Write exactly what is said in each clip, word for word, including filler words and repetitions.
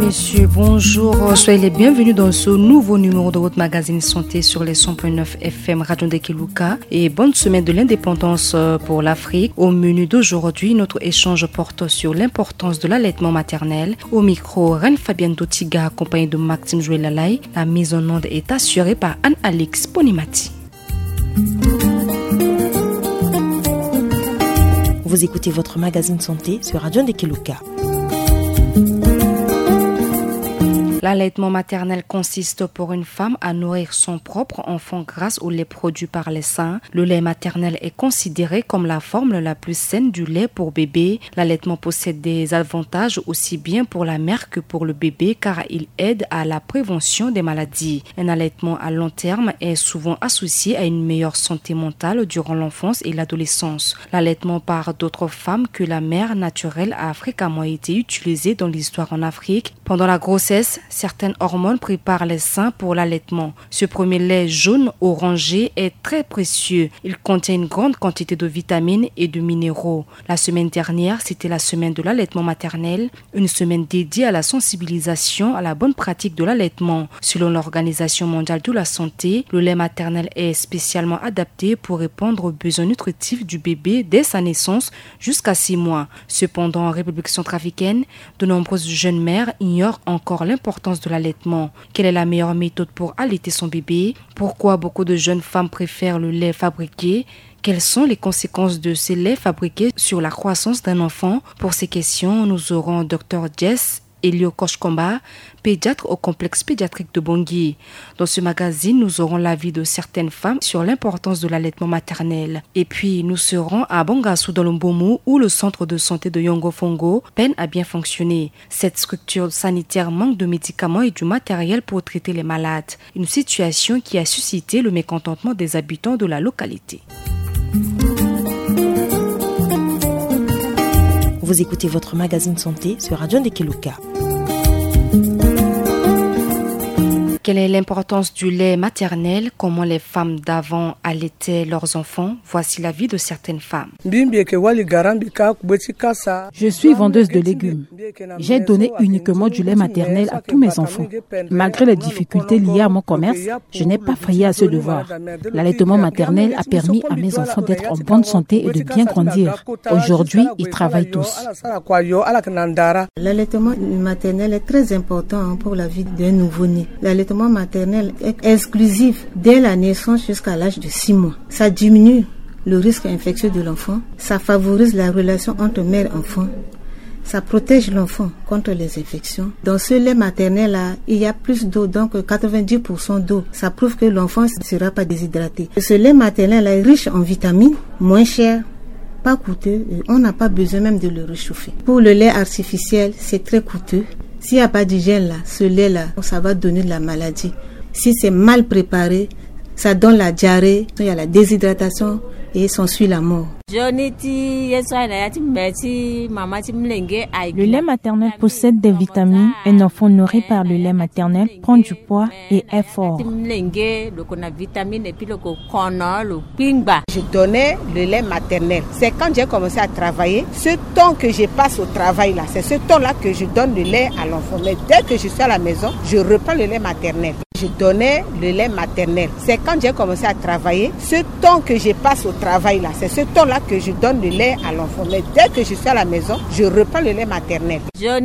messieurs, bonjour. Soyez les bienvenus dans ce nouveau numéro de votre magazine Santé sur les cent point neuf F M Radio Ndekeluka. Et bonne semaine de l'indépendance pour l'Afrique. Au menu d'aujourd'hui, notre échange porte sur l'importance de l'allaitement maternel. Au micro, Reine Fabienne Dotiga, accompagnée de Maxime Jouelalaï. La mise en onde est assurée par Anne-Alix Ponimati. Vous écoutez votre magazine Santé sur Radio Ndekeluka. L'allaitement maternel consiste pour une femme à nourrir son propre enfant grâce au lait produit par les seins. Le lait maternel est considéré comme la forme la plus saine du lait pour bébé. L'allaitement possède des avantages aussi bien pour la mère que pour le bébé car il aide à la prévention des maladies. Un allaitement à long terme est souvent associé à une meilleure santé mentale durant l'enfance et l'adolescence. L'allaitement par d'autres femmes que la mère naturelle a fréquemment été utilisé dans l'histoire en Afrique. Pendant la grossesse, certaines hormones préparent les seins pour l'allaitement. Ce premier lait jaune orangé est très précieux. Il contient une grande quantité de vitamines et de minéraux. La semaine dernière, c'était la semaine de l'allaitement maternel, une semaine dédiée à la sensibilisation à la bonne pratique de l'allaitement. Selon l'Organisation mondiale de la santé, le lait maternel est spécialement adapté pour répondre aux besoins nutritifs du bébé dès sa naissance jusqu'à six mois. Cependant, en République centrafricaine, de nombreuses jeunes mères ignorent encore l'importance de l'allaitement. Quelle est la meilleure méthode pour allaiter son bébé? Pourquoi beaucoup de jeunes femmes préfèrent le lait fabriqué? Quelles sont les conséquences de ces laits fabriqués sur la croissance d'un enfant? Pour ces questions, nous aurons Dr Jess Elio Koshkomba, pédiatre au complexe pédiatrique de Bangui. Dans ce magazine, nous aurons l'avis de certaines femmes sur l'importance de l'allaitement maternel. Et puis, nous serons à Bangassou dans le Mbomu où le centre de santé de Yongo-Fongo peine à bien fonctionner. Cette structure sanitaire manque de médicaments et du matériel pour traiter les malades. Une situation qui a suscité le mécontentement des habitants de la localité. Vous écoutez votre magazine Santé sur Radio Ndekeluka. Quelle est l'importance du lait maternel? Comment les femmes d'avant allaitaient leurs enfants? Voici la vie de certaines femmes. Je suis vendeuse de légumes. J'ai donné uniquement du lait maternel à tous mes enfants. Malgré les difficultés liées à mon commerce, je n'ai pas failli à ce devoir. L'allaitement maternel a permis à mes enfants d'être en bonne santé et de bien grandir. Aujourd'hui, ils travaillent tous. L'allaitement maternel est très important pour la vie d'un nouveau-né. L'allaitement maternel est exclusif dès la naissance jusqu'à l'âge de six mois. Ça diminue le risque infectieux de l'enfant, ça favorise la relation entre mère et enfant, ça protège l'enfant contre les infections. Dans ce lait maternel-là, il y a plus d'eau, donc quatre-vingt-dix pour cent d'eau. Ça prouve que l'enfant ne sera pas déshydraté. Ce lait maternel est riche en vitamines, moins cher, pas coûteux, et on n'a pas besoin même de le réchauffer. Pour le lait artificiel, c'est très coûteux. S'il n'y a pas d'hygiène là, ce lait-là, ça va donner de la maladie. Si c'est mal préparé, ça donne la diarrhée, il y a la déshydratation et s'ensuit la mort. Le lait maternel possède des vitamines. Un enfant nourri par le lait maternel prend du poids et est fort. Je donnais le lait maternel. C'est quand j'ai commencé à travailler, ce temps que je passe au travail là, c'est ce temps-là que je donne le lait à l'enfant. Mais dès que je suis à la maison, je reprends le lait maternel. Je donnais le lait maternel. C'est quand j'ai commencé à travailler, ce temps que je passe au travail là, c'est ce temps-là que je donne le lait à l'enfant. Mais dès que je suis à la maison, je reprends le lait maternel.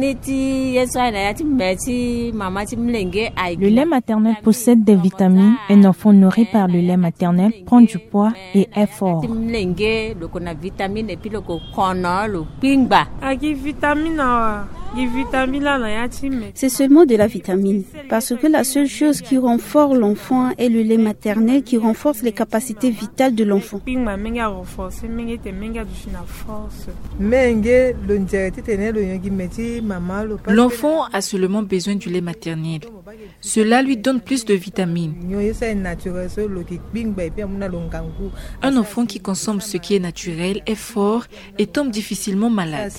Le lait maternel possède des vitamines. Un enfant nourri par le lait maternel prend du poids et est fort. C'est seulement de la vitamine, parce que la seule chose qui renforce l'enfant est le lait maternel qui renforce les capacités vitales de l'enfant. L'enfant a seulement besoin du lait maternel. Cela lui donne plus de vitamines. Un enfant qui consomme ce qui est naturel est fort et tombe difficilement malade.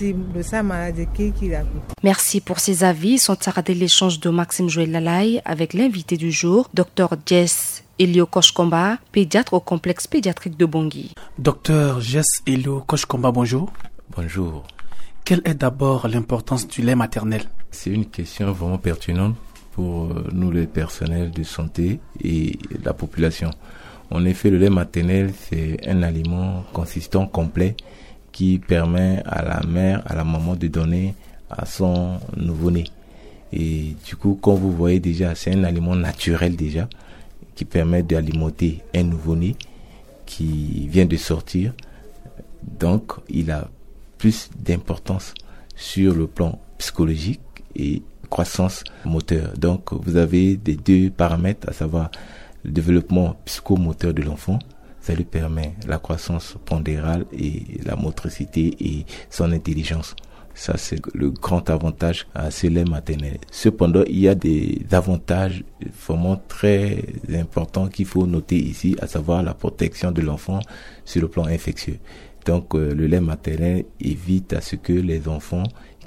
Merci pour ces avis. Sans tarder l'échange de Maxime Jouelalaï avec l'invité du jour, Dr Jess Elio Koshkomba, pédiatre au complexe pédiatrique de Bangui. Dr Jess Elio Koshkomba, bonjour. Bonjour. Quelle est d'abord l'importance du lait maternel? C'est une question vraiment pertinente pour nous, les personnels de santé et la population. En effet, le lait maternel, c'est un aliment consistant, complet, qui permet à la mère, à la maman de donner à son nouveau-né. Et du coup, comme vous voyez déjà, c'est un aliment naturel déjà, qui permet d'alimenter un nouveau-né qui vient de sortir. Donc, il a plus d'importance sur le plan psychologique et croissance moteur. Donc, vous avez des deux paramètres, à savoir le développement psychomoteur de l'enfant. Ça lui permet la croissance pondérale et la motricité et son intelligence. Ça, c'est le grand avantage à ce lait maternel. Cependant, il y a des avantages vraiment très importants qu'il faut noter ici, à savoir la protection de l'enfant sur le plan infectieux. Donc, euh, le lait maternel évite à ce que les enfants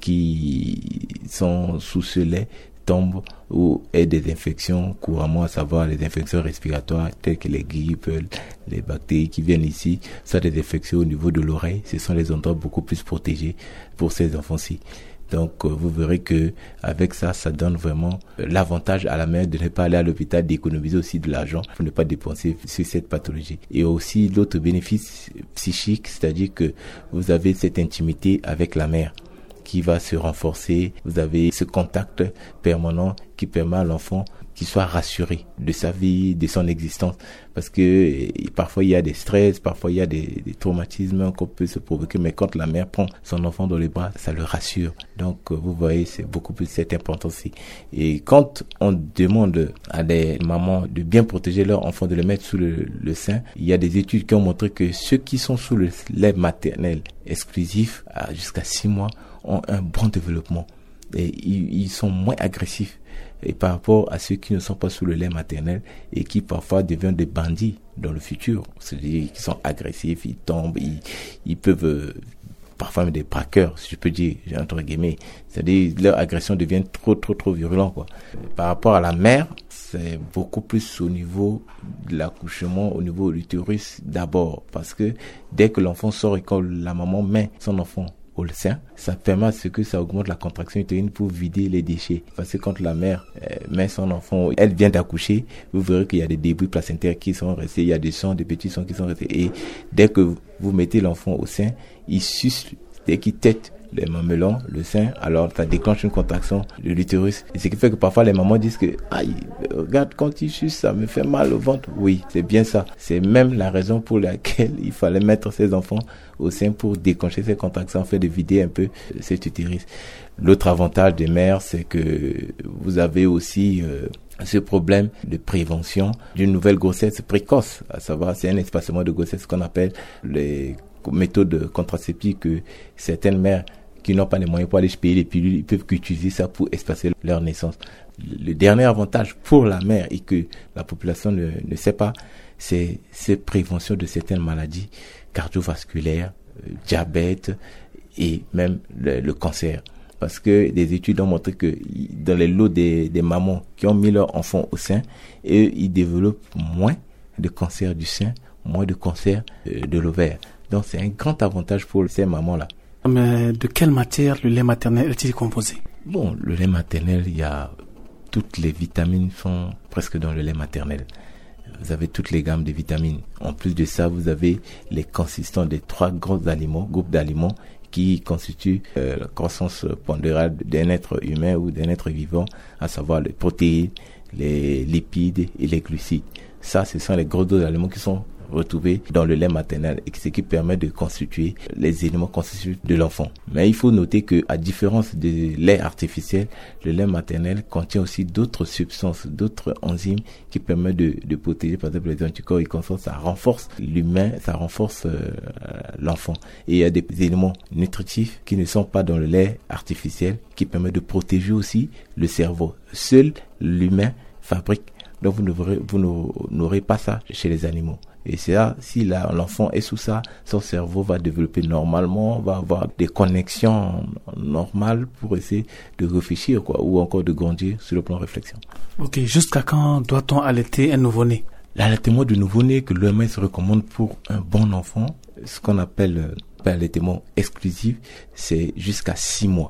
qui sont sous ce lait tombent ou aient des infections couramment, à savoir les infections respiratoires telles que les grippes, les bactéries qui viennent ici, soit des infections au niveau de l'oreille. Ce sont les endroits beaucoup plus protégés pour ces enfants-ci. Donc, euh, vous verrez que avec ça, ça donne vraiment euh, l'avantage à la mère de ne pas aller à l'hôpital, d'économiser aussi de l'argent pour ne pas dépenser sur cette pathologie. Et aussi l'autre bénéfice psychique, c'est-à-dire que vous avez cette intimité avec la mère qui va se renforcer. Vous avez ce contact permanent qui permet à l'enfant qu'il soit rassuré de sa vie, de son existence. Parce que et, parfois il y a des stress, parfois il y a des, des traumatismes qu'on peut se provoquer, mais quand la mère prend son enfant dans les bras, ça le rassure. Donc vous voyez, c'est beaucoup plus cette importance-ci. Et quand on demande à des mamans de bien protéger leur enfant, de le mettre sous le, le sein, il y a des études qui ont montré que ceux qui sont sous le lait maternel exclusif, à jusqu'à six mois, ont un bon développement. Et ils, ils sont moins agressifs et par rapport à ceux qui ne sont pas sous le lait maternel et qui parfois deviennent des bandits dans le futur. C'est-à-dire qu'ils sont agressifs, ils tombent, ils, ils peuvent euh, parfois même des braqueurs, si je peux dire, entre guillemets. C'est-à-dire leur agression devient trop, trop, trop violente, quoi. Par rapport à la mère, c'est beaucoup plus au niveau de l'accouchement, au niveau de l'utérus d'abord. Parce que dès que l'enfant sort et quand la maman met son enfant au sein, ça permet à ce que ça augmente la contraction utérine pour vider les déchets. Parce que quand la mère euh, met son enfant, elle vient d'accoucher, vous verrez qu'il y a des débris placentaires qui sont restés, il y a des sons, des petits sons qui sont restés. Et dès que vous mettez l'enfant au sein, il suce, dès qu'il tète les mamelons, le sein, alors ça déclenche une contraction de l'utérus. Et ce qui fait que parfois les mamans disent que aïe, regarde quand il suce, ça me fait mal au ventre. Oui, c'est bien ça. C'est même la raison pour laquelle il fallait mettre ses enfants au sein pour déclencher ces contractions, afin de vider un peu cet utérus. L'autre avantage des mères, c'est que vous avez aussi euh, ce problème de prévention d'une nouvelle grossesse précoce. À savoir, c'est un espacement de grossesse qu'on appelle les méthodes contraceptives que certaines mères qui n'ont pas les moyens pour aller se payer les pilules, ils peuvent utiliser ça pour espacer leur naissance. Le dernier avantage pour la mère et que la population ne, ne sait pas, c'est cette prévention de certaines maladies cardiovasculaires, euh, diabète et même le, le cancer. Parce que des études ont montré que dans les lots des, des mamans qui ont mis leur enfant au sein, et ils développent moins de cancer du sein, moins de cancer euh, de l'ovaire. Donc c'est un grand avantage pour ces mamans-là. Mais de quelle matière le lait maternel est-il composé? Bon, le lait maternel, il y a toutes les vitamines sont presque dans le lait maternel. Vous avez toutes les gammes de vitamines. En plus de ça, vous avez les consistants des trois grands aliments, groupes d'aliments qui constituent euh, la croissance pondérale d'un être humain ou d'un être vivant, à savoir les protéines, les lipides et les glucides. Ça, ce sont les gros doses d'aliments qui sont retrouvés dans le lait maternel et ce qui permet de constituer les éléments constitutifs de l'enfant. Mais il faut noter que, à différence du lait artificiel, le lait maternel contient aussi d'autres substances, d'autres enzymes qui permettent de, de protéger, par exemple, les anticorps et consorts. Ça renforce l'humain, ça renforce euh, l'enfant. Et il y a des éléments nutritifs qui ne sont pas dans le lait artificiel qui permettent de protéger aussi le cerveau. Seul l'humain fabrique. Donc vous n'aurez, vous n'aurez pas ça chez les animaux. Et c'est là, si là, l'enfant est sous ça, son cerveau va développer normalement, va avoir des connexions normales pour essayer de réfléchir, quoi, ou encore de grandir sur le plan réflexion. Ok, jusqu'à quand doit-on allaiter un nouveau-né? L'allaitement du nouveau-né que l'O M S recommande pour un bon enfant, ce qu'on appelle l'allaitement exclusif, c'est jusqu'à six mois.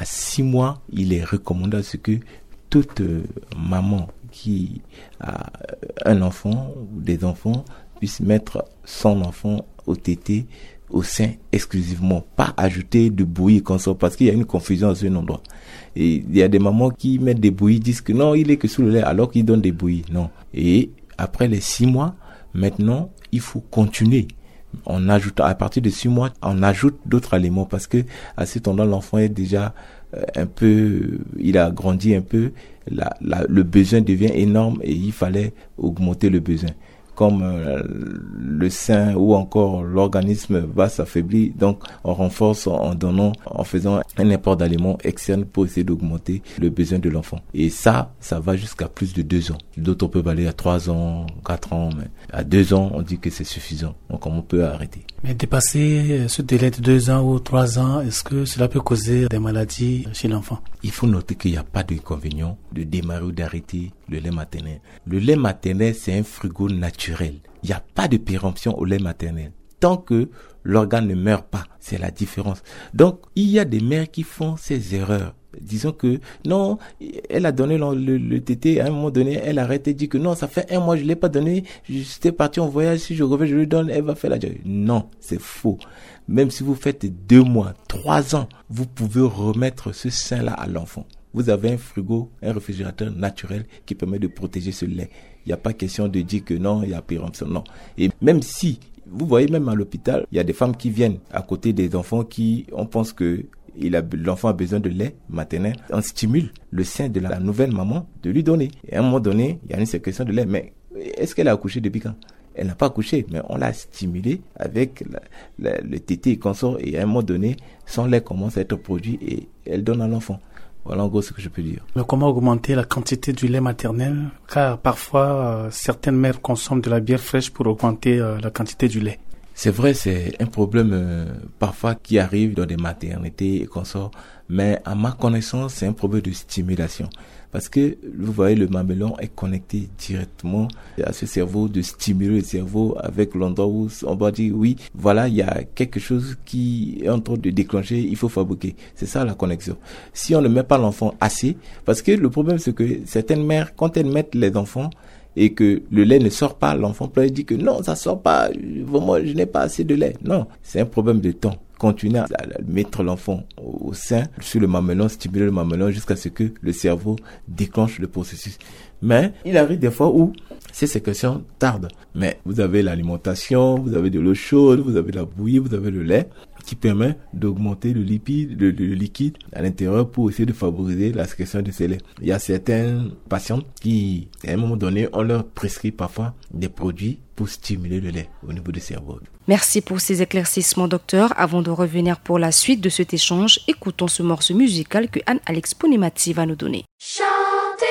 à six mois, il est recommandé à ce que toute euh, maman qui a un enfant ou des enfants puisse mettre son enfant au tété, au sein exclusivement, pas ajouter de bouillie comme ça, parce qu'il y a une confusion à ce endroit. Et il y a des mamans qui mettent des bouillies, disent que non, il est que sous le lait, alors qu'ils donnent des bouillies. Non. Et après les six mois, maintenant, il faut continuer. On ajoute, à partir de six mois, on ajoute d'autres aliments, parce que à cet endroit, l'enfant est déjà euh, un peu, il a grandi un peu, la, la, le besoin devient énorme et il fallait augmenter le besoin. Comme euh, le sein ou encore l'organisme va s'affaiblir, donc on renforce en donnant, en faisant un apport d'aliments externes pour essayer d'augmenter le besoin de l'enfant. Et ça, ça va jusqu'à plus de deux ans. D'autres peuvent aller à trois ans, quatre ans, mais à deux ans, on dit que c'est suffisant. Donc on peut arrêter. Mais dépasser ce délai de deux ans ou trois ans, est-ce que cela peut causer des maladies chez l'enfant? Il faut noter qu'il n'y a pas d'inconvénient de démarrer ou d'arrêter le lait maternel. Le lait maternel, c'est un frigo naturel. Il n'y a pas de péremption au lait maternel. Tant que l'organe ne meurt pas, c'est la différence. Donc, il y a des mères qui font ces erreurs. Disons que non, elle a donné le, le, le tété, à un moment donné, elle arrête et dit que non, ça fait un mois, je ne l'ai pas donné, j'étais parti en voyage, si je reviens, je lui donne, elle va faire la joie. Non, c'est faux. Même si vous faites deux mois, trois ans, vous pouvez remettre ce sein-là à l'enfant. Vous avez un frigo, un réfrigérateur naturel qui permet de protéger ce lait. Il n'y a pas question de dire que non, il y a péremption, non. Et même si, vous voyez même à l'hôpital, il y a des femmes qui viennent à côté des enfants qui, on pense que il a, l'enfant a besoin de lait maternel. On stimule le sein de la nouvelle maman de lui donner. Et à un moment donné, il y a une sécrétion de lait. Mais est-ce qu'elle a accouché depuis quand? Elle n'a pas accouché, mais on l'a stimulé avec la, la, le tété et consort. Et à un moment donné, son lait commence à être produit et elle donne à l'enfant. Voilà en gros ce que je peux dire. Mais comment augmenter la quantité du lait maternel? Car parfois, euh, certaines mères consomment de la bière fraîche pour augmenter euh, la quantité du lait. C'est vrai, c'est un problème euh, parfois qui arrive dans des maternités et consorts, mais à ma connaissance, c'est un problème de stimulation. Parce que, vous voyez, le mamelon est connecté directement à ce cerveau, de stimuler le cerveau avec l'endroit où on doit dire, oui, voilà, il y a quelque chose qui est en train de déclencher, il faut fabriquer. C'est ça la connexion. Si on ne met pas l'enfant assez, parce que le problème c'est que certaines mères, quand elles mettent les enfants, et que le lait ne sort pas, l'enfant peut dire que non, ça sort pas, moi je n'ai pas assez de lait. Non, c'est un problème de temps. Continuer à mettre l'enfant au sein, sur le mamelon, stimuler le mamelon jusqu'à ce que le cerveau déclenche le processus. Mais il arrive des fois où ces sécrétions tardent. Mais vous avez l'alimentation, vous avez de l'eau chaude, vous avez la bouillie, vous avez le lait qui permet d'augmenter le lipide, le, le liquide à l'intérieur pour essayer de favoriser la sécrétion de ces laits. Il y a certains patients qui, à un moment donné, on leur prescrit parfois des produits pour stimuler le lait au niveau du cerveau. Merci pour ces éclaircissements, docteur. Avant de revenir pour la suite de cet échange, écoutons ce morceau musical que Anne-Alex Ponimati va nous donner. Chantez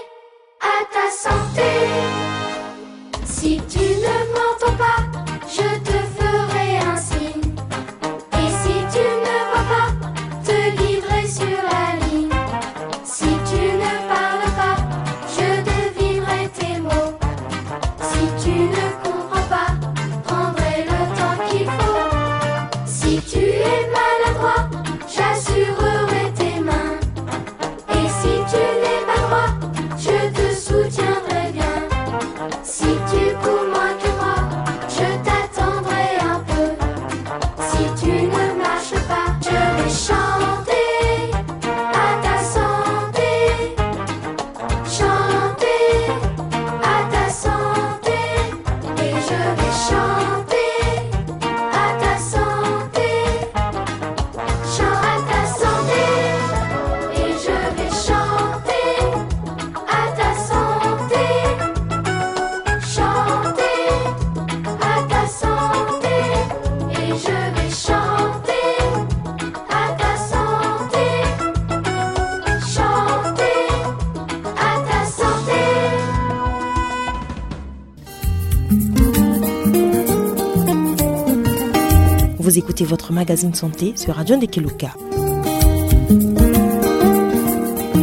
à ta santé. Si tu ne m'entends pas, je te ferai un signe. Et si tu ne vois pas, te guiderai sur la ligne. Si tu ne parles pas, je devinerai tes mots. Si tu ne comprends pas, prendrai le temps qu'il faut. Si tu es maladroit, j'assurerai tes mains. Et si tu n'es pas droit, je te soutiendrai bien. Si tu cours moins que moi, je t'attendrai un peu. Si tu ne marches pas, je vais chanter à ta santé. Chanter à ta santé. Et je vais chanter à ta santé. Chant à ta santé. Et je vais chanter à ta santé. Chanter à ta santé. Et je vais chanter à ta santé. Chanter à ta santé. Vous écoutez votre magazine santé sur Radio Ndekeluka.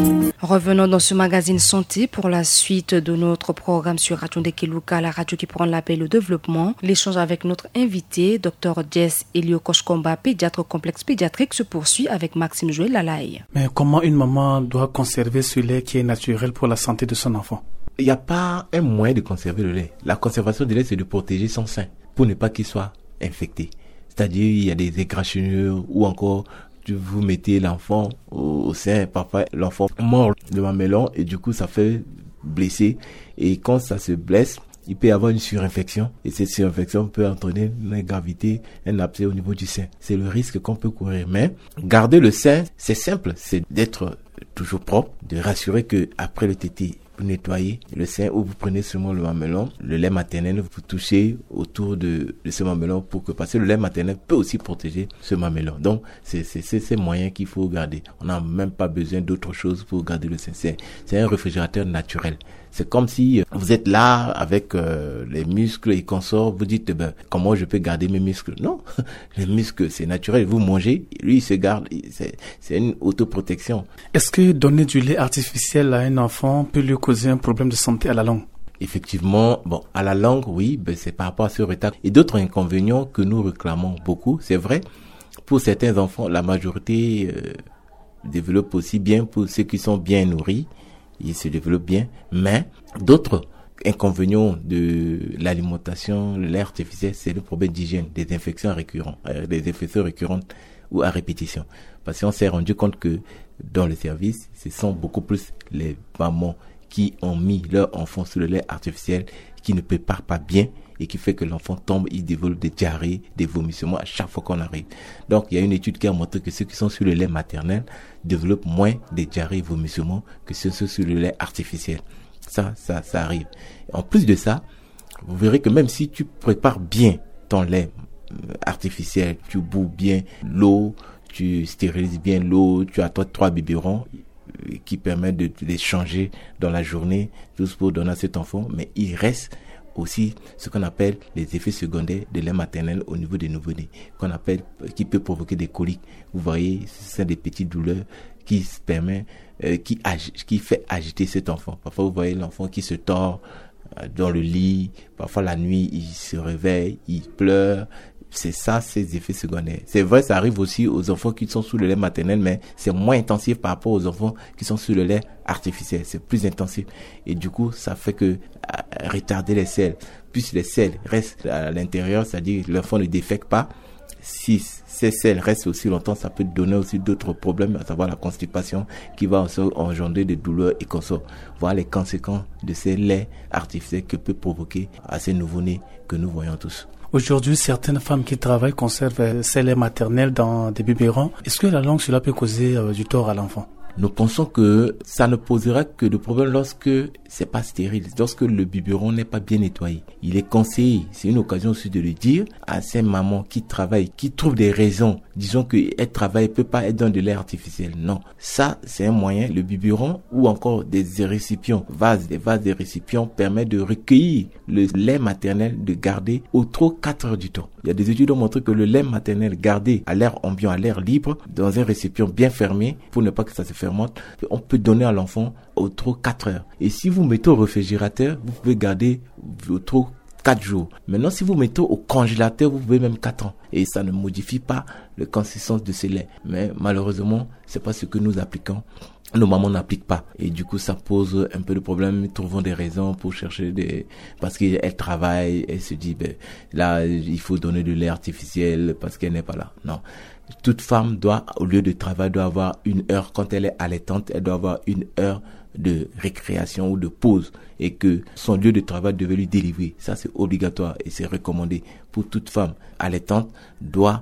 Revenons dans ce magazine Santé pour la suite de notre programme sur Radio Ndekeluka, la radio qui prend l'appel au développement. L'échange avec notre invité, Dr Jess Elio Koshkomba, pédiatre complexe pédiatrique, se poursuit avec Maxime Joël Lalaye. Mais comment une maman doit conserver ce lait qui est naturel pour la santé de son enfant? Il n'y a pas un moyen de conserver le lait. La conservation du lait, c'est de protéger son sein pour ne pas qu'il soit infecté. C'est-à-dire, il y a des égratignures ou encore vous mettez l'enfant au, au sein, parfois l'enfant mord le mamelon et du coup ça fait blesser, et quand ça se blesse, il peut y avoir une surinfection et cette surinfection peut entraîner une gravité, un abcès au niveau du sein. C'est le risque qu'on peut courir. Mais garder le sein, c'est simple, c'est d'être toujours propre, de rassurer que après le tété, vous nettoyez le sein ou vous prenez seulement le mamelon, le lait maternel, vous touchez autour de, de ce mamelon pour que, parce que le lait maternel peut aussi protéger ce mamelon. Donc, c'est, c'est, c'est ces moyens qu'il faut garder. On n'a même pas besoin d'autre chose pour garder le sein. C'est, c'est un réfrigérateur naturel. C'est comme si vous êtes là avec euh, les muscles et consorts, vous dites, ben, comment je peux garder mes muscles? Non, les muscles, c'est naturel. Vous mangez, lui, il se garde. C'est, c'est une autoprotection. Est-ce que donner du lait artificiel à un enfant peut lui causer un problème de santé à la longue? Effectivement, bon, à la longue, oui, ben, c'est par rapport à ce retard. Et d'autres inconvénients que nous réclamons beaucoup, c'est vrai, pour certains enfants, la majorité euh, développe aussi bien pour ceux qui sont bien nourris. Il se développe bien, mais d'autres inconvénients de l'alimentation, le lait artificiel, c'est le problème d'hygiène, des infections récurrentes, euh, des infections récurrentes ou à répétition. Parce qu'on s'est rendu compte que dans le service, ce sont beaucoup plus les mamans qui ont mis leur enfant sous le lait artificiel, qui ne préparent pas bien et qui fait que l'enfant tombe, il développe des diarrhées, des vomissements à chaque fois qu'on arrive. Donc, il y a une étude qui a montré que ceux qui sont sur le lait maternel développent moins des diarrhées et vomissements que ceux qui sont sur le lait artificiel. Ça, ça, ça arrive. En plus de ça, vous verrez que même si tu prépares bien ton lait artificiel, tu bous bien l'eau, tu stérilises bien l'eau, tu as toi trois biberons qui permettent de les changer dans la journée, juste pour donner à cet enfant, mais il reste aussi ce qu'on appelle les effets secondaires de lait maternel au niveau des nouveau-nés, qu'on appelle, qui peut provoquer des coliques. Vous voyez, ce sont des petites douleurs qui se permet, euh, qui, agi, qui fait agiter cet enfant. Parfois, vous voyez l'enfant qui se tord euh, dans le lit. Parfois, la nuit, il se réveille, il pleure. C'est ça, ces effets secondaires. C'est vrai, ça arrive aussi aux enfants qui sont sous le lait maternel, mais c'est moins intensif par rapport aux enfants qui sont sous le lait artificiel. C'est plus intensif. Et du coup, ça fait que euh, retarder les selles. Plus les selles restent à l'intérieur, c'est-à-dire l'enfant ne défèque pas. Si ces selles restent aussi longtemps, ça peut donner aussi d'autres problèmes, à savoir la constipation qui va aussi engendrer des douleurs et consorts. Voilà les conséquences de ces laits artificiels que peut provoquer à ces nouveau-nés que nous voyons tous. Aujourd'hui, certaines femmes qui travaillent conservent ces laits maternels dans des biberons. Est-ce que la langue, cela peut causer euh, du tort à l'enfant? Nous pensons que ça ne posera que de problème lorsque c'est pas stérile, lorsque le biberon n'est pas bien nettoyé. Il est conseillé, c'est une occasion aussi de le dire, à ces mamans qui travaillent, qui trouvent des raisons, disons qu'elles travaillent, peut pas être dans de lait artificiel. Non, ça c'est un moyen. Le biberon ou encore des récipients, vases, des vases des récipients permettent de recueillir le lait maternel, de garder au trop quatre heures du temps. Il y a des études qui ont montré que le lait maternel gardé à l'air ambiant, à l'air libre, dans un récipient bien fermé, pour ne pas que ça se fermente, on peut donner à l'enfant au trop quatre heures. Et si vous mettez au réfrigérateur, vous pouvez garder au trop quatre jours. Maintenant, si vous mettez au congélateur, vous pouvez même quatre ans. Et ça ne modifie pas la consistance de ce lait. Mais malheureusement, c'est pas ce que nous appliquons. Nos mamans n'appliquent pas. Et du coup, ça pose un peu de problème. Nous trouvons des raisons pour chercher des... Parce qu'elle travaille, elle se dit, ben, là, il faut donner de lait artificiel parce qu'elle n'est pas là. Non. Toute femme doit, au lieu de travail, doit avoir une heure. Quand elle est allaitante, elle doit avoir une heure de récréation ou de pause. Et que son lieu de travail devait lui délivrer. Ça, c'est obligatoire et c'est recommandé pour toute femme allaitante. Doit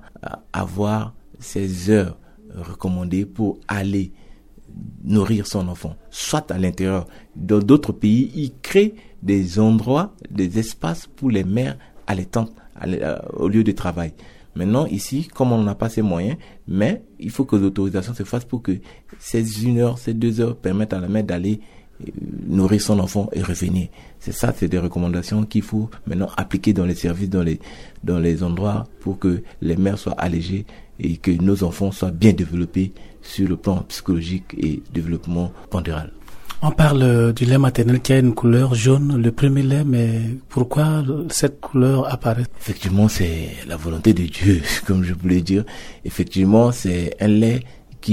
avoir ses heures recommandées pour aller nourrir son enfant, soit à l'intérieur. Dans d'autres pays, ils créent des endroits, des espaces pour les mères allaitantes au lieu de travail. Maintenant, ici, comme on n'a pas ces moyens, mais il faut que l'autorisation se fasse pour que ces une heure, ces deux heures permettent à la mère d'aller nourrir son enfant et revenir. C'est ça, c'est des recommandations qu'il faut maintenant appliquer dans les services, dans les, dans les endroits pour que les mères soient allégées et que nos enfants soient bien développés sur le plan psychologique et développement pondéral. On parle du lait maternel qui a une couleur jaune, le premier lait, mais pourquoi cette couleur apparaît? Effectivement, c'est la volonté de Dieu, comme je voulais dire. Effectivement, c'est un lait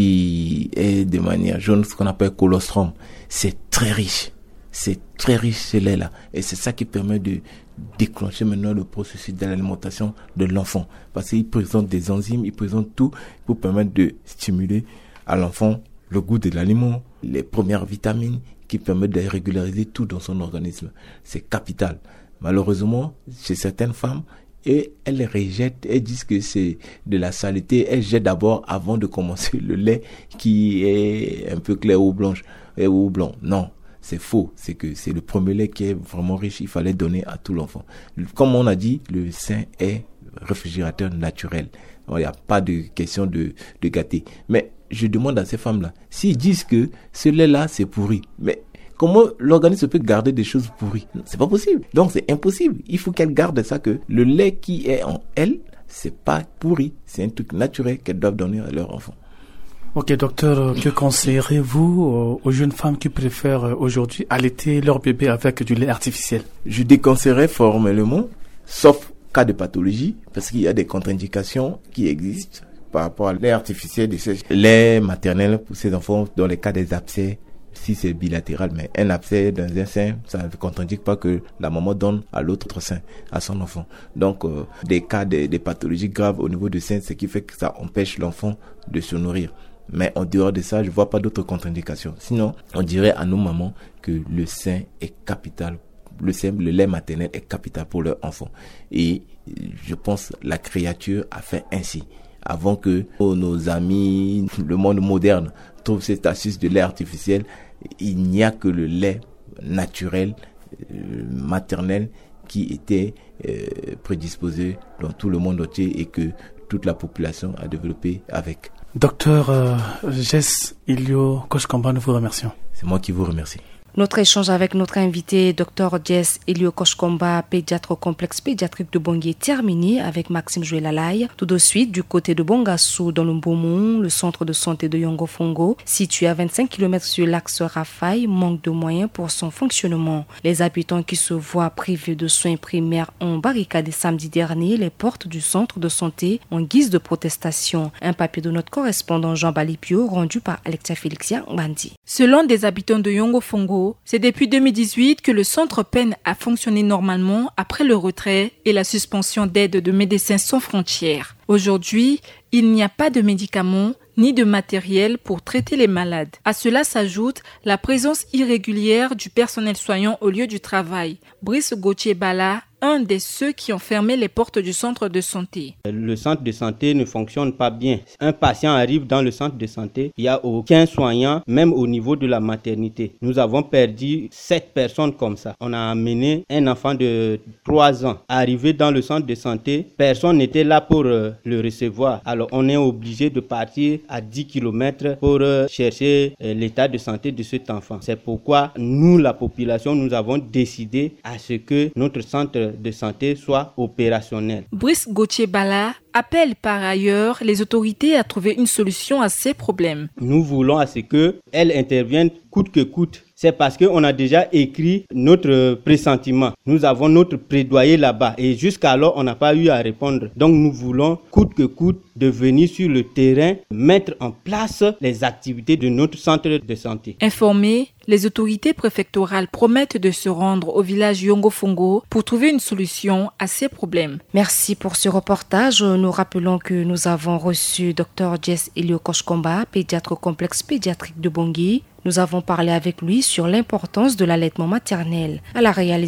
qui est de manière jaune, ce qu'on appelle colostrum. C'est très riche. C'est très riche ce lait-là. Et c'est ça qui permet de déclencher maintenant le processus de l'alimentation de l'enfant. Parce qu'il présente des enzymes, il présente tout pour permettre de stimuler à l'enfant le goût de l'aliment, les premières vitamines qui permettent de régulariser tout dans son organisme. C'est capital. Malheureusement, chez certaines femmes, et elles rejettent, elles disent que c'est de la saleté. Elles jettent d'abord avant de commencer le lait qui est un peu clair ou blanche, ou blanc. Non, c'est faux. C'est que c'est le premier lait qui est vraiment riche. Il fallait donner à tout l'enfant. Comme on a dit, le sein est réfrigérateur naturel. Il n'y a pas de question de, de gâter. Mais je demande à ces femmes-là, s'ils disent que ce lait-là, c'est pourri, mais comment l'organisme peut garder des choses pourries? C'est pas possible. Donc c'est impossible. Il faut qu'elles gardent ça, que le lait qui est en elles, c'est pas pourri. C'est un truc naturel qu'elles doivent donner à leur enfant. Ok, docteur, que conseillerez-vous aux jeunes femmes qui préfèrent aujourd'hui allaiter leur bébé avec du lait artificiel? Je déconseillerais formellement, sauf cas de pathologie, parce qu'il y a des contre-indications qui existent par rapport à lait artificiel, de ce lait maternel pour ces enfants dans les cas des abcès, si c'est bilatéral, mais un abcès dans un sein, ça ne contre-indique pas que la maman donne à l'autre sein, à son enfant. Donc, euh, des cas de, de pathologies graves au niveau du sein, ce qui fait que ça empêche l'enfant de se nourrir. Mais en dehors de ça, je vois pas d'autres contre-indications. Sinon, on dirait à nos mamans que le sein est capital. Le sein, le lait maternel est capital pour leur enfant. Et je pense la créature a fait ainsi. Avant que oh, nos amis, le monde moderne, trouvent cette astuce de lait artificiel, il n'y a que le lait naturel, euh, maternel, qui était euh, prédisposé dans tout le monde entier et que toute la population a développé avec. Docteur euh, Jess Ilio Koshkomba, nous vous remercions. C'est moi qui vous remercie. Notre échange avec notre invité, Dr Jess Ilio Koshkomba, pédiatre au complexe pédiatrique de Bangui, est terminé avec Maxime Jouelalaye. Tout de suite, du côté de Bongassou, dans le Mbomou, le centre de santé de Yongo-Fongo, situé à vingt-cinq kilomètres sur l'axe Rafaï, manque de moyens pour son fonctionnement. Les habitants qui se voient privés de soins primaires ont barricadé samedi dernier les portes du centre de santé en guise de protestation. Un papier de notre correspondant Jean Balipio, rendu par Alexia Félixia Bandi. Selon des habitants de Yongo-Fongo, c'est depuis deux mille dix-huit que le centre peine à fonctionner normalement après le retrait et la suspension d'aide de Médecins sans frontières. Aujourd'hui, il n'y a pas de médicaments ni de matériel pour traiter les malades. À cela s'ajoute la présence irrégulière du personnel soignant au lieu du travail. Brice Gauthier-Bala, un de ceux qui ont fermé les portes du centre de santé. Le centre de santé ne fonctionne pas bien. Un patient arrive dans le centre de santé, il n'y a aucun soignant, même au niveau de la maternité. Nous avons perdu sept personnes comme ça. On a amené un enfant de trois ans. Arrivé dans le centre de santé, personne n'était là pour euh, le recevoir. Alors on est obligé de partir à dix kilomètres pour euh, chercher euh, l'état de santé de cet enfant. C'est pourquoi nous, la population, nous avons décidé à ce que notre centre de santé soit opérationnel. Brice Gauthier-Bala appelle par ailleurs les autorités à trouver une solution à ces problèmes. Nous voulons à ce qu'elles interviennent coûte que coûte. C'est parce qu'on a déjà écrit notre pressentiment. Nous avons notre plaidoyer là-bas et jusqu'alors on n'a pas eu à répondre. Donc nous voulons coûte que coûte de venir sur le terrain, mettre en place les activités de notre centre de santé. Informés, les autorités préfectorales promettent de se rendre au village Yongo-Fongo pour trouver une solution à ces problèmes. Merci pour ce reportage. Nous rappelons que nous avons reçu Dr Jess Ilio Koshkomba, pédiatre au complexe pédiatrique de Bangui. Nous avons parlé avec lui sur l'importance de l'allaitement maternel. À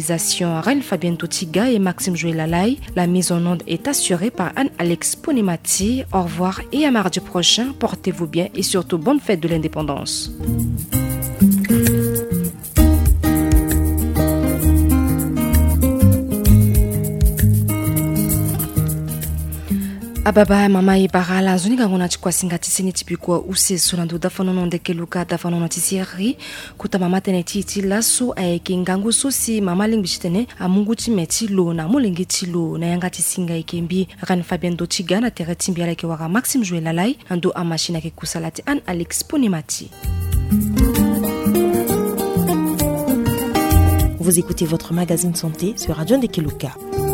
la réalisation, Reine-Fabienne Toutiga et Maxime Jouelalaye. La mise en onde est assurée par Anne-Alex Ponemati. Au revoir et à mardi prochain. Portez-vous bien et surtout bonne fête de l'indépendance. ababa mama ibagala zuni ngona chikwasi tisini tipikwa useso na ndoda fanono ndekeluka da fanono tisiri kuta mama teneti itilaso ayeke ngangu sosi mama lingbishitene amungu timeti lo na molengi tilo na yanga tisinga ikembi ran Fabien Dotiga na tere timbi alake waka Maxime Jouelalai ando a machine ke kusalati an Alex Ponimati. Vous écoutez votre magazine santé sur Radio Ndekeluka.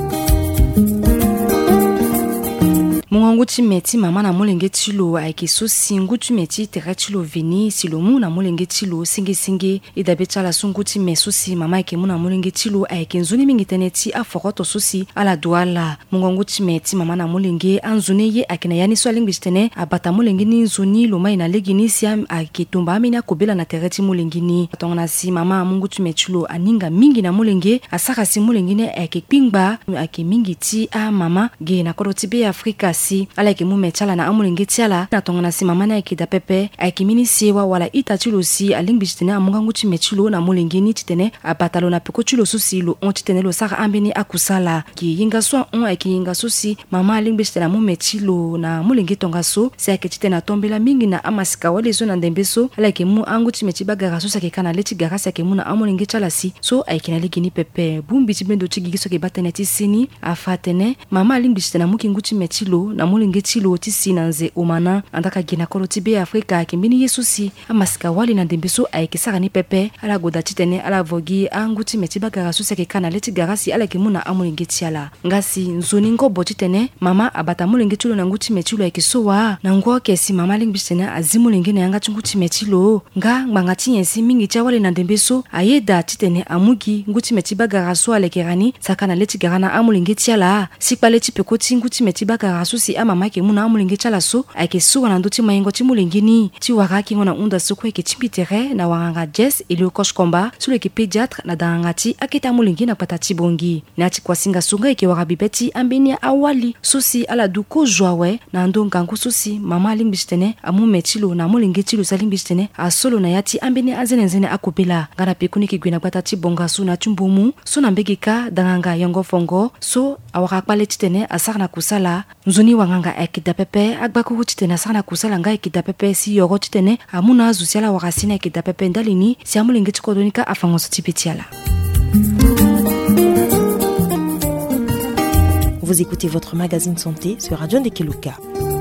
Mungu timeti mama na molenge tilo ayeke so singu timeti tere tilo veni silo mu na molenge tilo singe singe idabecha la sungu timeso si mama ayeke mu na molenge tilo ayeke nzuni mingi teneti aforoto sosi ala douala mungu timeti mama na molenge anzune ye ayeke na yani so alingbistene abata molenge ni nzuni lo mai na legini si ayeke tomba ameni akobela na tere ti molenge ni atongana si mama mungu timeti lo aninga mingi na molenge asaka si molenge ne ayeke kpingba ayeke mingi ti a mama ge na koro ti be Afrika si ala ke mu mechala na amulenge tiala na tongana si mama na ekida pepe ayeke mini sewa wala itachilo si alingbistene amungangu ti mechilo na molenge ni titene abatalo na peko chilo sosi lo on titene lo saka ambeni akusala ki yinga so on ayeke yinga sosi mama alingbistene mu mechilo na molenge tonga so si ayeke titene atombela mingi na amasika wale so na ndembe so ala ke mu angu ti mechi bagara so sake kana leti gara sake mu na amulenge tiala si so ayeke na legini pepe bumbi ti bendo ti gigi so ke batene ti sini afatene mama alingbistene mu kingu ti mechilo na molenge tilo ti sinanze omana andaka gina kolo ti be Afrika kimbini yesu si amasika wali na ndembe so ayeke sara ni pepe ala goda titene ala vogi angu ti meti bagara so sake kana leti garasi ala ke muna amolenge tiala ngasi nzoni ngobo titene mama abata molenge tilo na nguti metilo ayeke so wa na ngo kesi mama lingbistene azimolenge na yanga nguti metilo nga nganga ti yensi mingi ti wali na ndembe so ayeda titene amugi nguti meti bagara so alekerani sakana leti garana amolenge tiala sikpale ti peko ti nguti meti bagara so si mama ke muna amulenge chala so ayeke suwa na ndo ti mayengo ti molenge ni ti wara ki ngona unda soko ayeke ti mbitere na wanganga Jess Elio Kosh Komba so ayeke pédiatre na danganga ti aketa molenge na kpata ti bongi na ti kuasinga sunga ayeke wara bibe ti ambeni awali so si ala du kozwa awe na ndo ngangu so si mama alingbistene amu me ti lo na molenge ti lo si alingbistene asolo na ya ti ambeni azenenzene akobela nga na peku ni yeke gue na kpata ti bonga so na ti mbumu so na mbege ka danganga yongo fongo so awara akpale titene asara na kusala nzoni wanganga ekida pepe agbaku titene asara na kusala nga ekida pepe si yogo titene amuna azusi ala wakasina ekida pepe ndalini si amulenge ti kodonika afango so ti petiala. Vous écoutez votre magazine santé sur Radio Ndekeluka.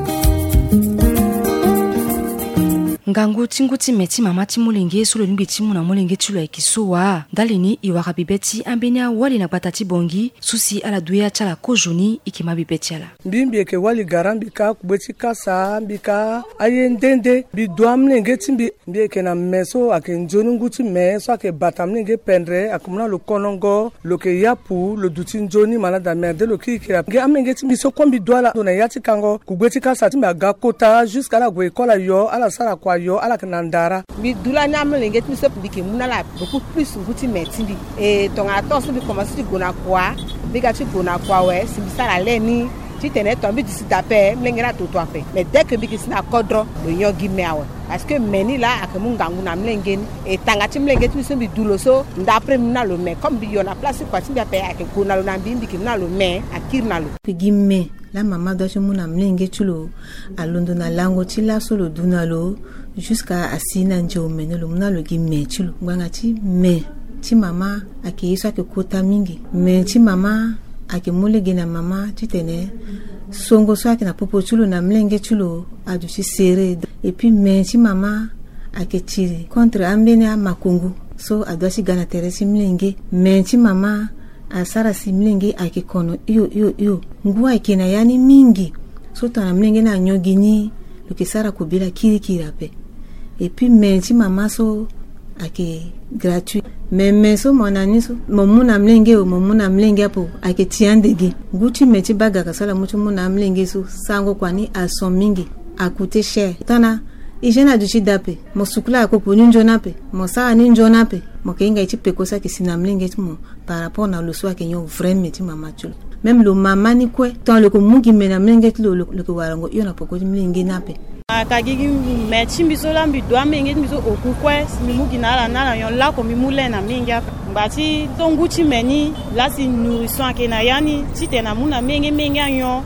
ngangu tinguti meti mama ti molenge so lo nimbi ti mu na molenge ti lo ayeke so wa ndalini i wara bibe ti ambeni awali na kpata ti bongi so si ala duya ti ala kozoni e yeke ma bibe ti ala mbi mbi yeke wali gara mbi ka kugbe ti kasa mbi ka aye ndende mbi dua mlenge ti mbi mbi yeke na me so ayeke nzoni ngu ti me so ayeke bata mlenge pendre ayeke mu na lo konongo lo yeke yapu lo du ti nzoni ma na da merde lo ki yeke nge amlenge ti mbi so kue mbi dua ala lo na ya ti kango kugbe ti kasa ti mbi aga kota jusqu'à ala gue ekole ayo ala sara kue ayo ala kana ndara mi dula na mlenge ti so bi ke muna la beaucoup plus nguti metindi e tonga to so bi commence ti gona kwa bi ga ti gona kwa we si bi sara le ni ti tene to bi ti tape mlenge na to to ape mais dès que bi ki sina kodro lo yon gi me awe parce que meni la akamu ngangu na mlenge ni e tanga ti mlenge ti so bi dulo so ndapre muna lo me comme bi yo na place kwa ti bi ape ake gona lo na bi bi ki muna lo me akir na lo gi me la mama do ti muna mlenge ti lo alondo na lango ti la so lo duna lo jusqu'à asina njo menelo muna lo gi me ti lo nganga ti me ti mama ayeke ye so ayeke kota mingi me ti mama ayeke mu lege na mama ti tene songo so ayeke na popo ti lo na mlenge ti lo adu ti sere et puis me ti mama ayeke tiri contre ambeni amakungu so adua ti ga na tere ti mlenge me ti mama asara si mlenge ayeke kono iyo iyo iyo ngu ayeke na ya ni mingi so tongana mlenge na anyogi ni lo yeke sara kobela kirikiri ape et puis me ti mama so ayeke gratuit me me so mo na ni so mo mu na mlenge o mo mu na mlenge apo ayeke ti andege ngu ti me ti bagara so ala mu ti mu na mlenge so sango kua ni ason mingi akute cher tana hygiène adu ti dape mo sukula akoko ni nzoni ape mo sara ni nzoni ape mo yeke hinga ye ti peko so ayeke si na mlenge ti mo par rapport na lo so ayeke nyon vrai me ti mama ti lo même lo mama ni kue tongana lo yeke mu gi me na mlenge ti lo lo yeke warango hio na poko ti mlenge ni ape akagigi me ti mbi so la mbi dua menge ti mbi so oku kue si mi mu gi na ala na ala yon lako mi mu le na menge ape ngba ti tongu ti me ni la si nourrisson ayeke na ya ni ti tene na mu na menge menge ayon